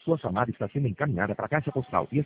Sua chamada está sendo encaminhada para a caixa postal e